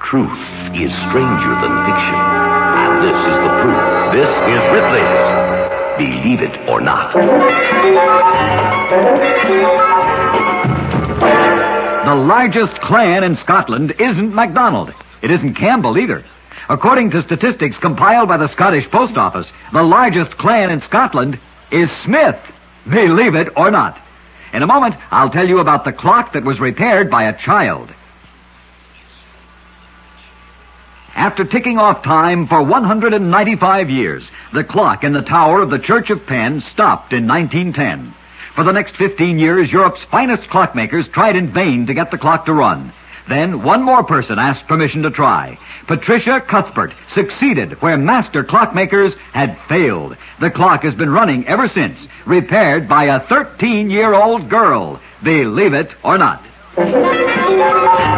Truth is stranger than fiction. And this is the proof. This is Ripley's Believe It or Not. The largest clan in Scotland isn't MacDonald. It isn't Campbell either. According to statistics compiled by the Scottish Post Office, the largest clan in Scotland is Smith. Believe it or not. In a moment, I'll tell you about the clock that was repaired by a child. After ticking off time for 195 years, the clock in the tower of the Church of Penn stopped in 1910. For the next 15 years, Europe's finest clockmakers tried in vain to get the clock to run. Then one more person asked permission to try. Patricia Cuthbert succeeded where master clockmakers had failed. The clock has been running ever since, repaired by a 13-year-old girl. Believe it or not.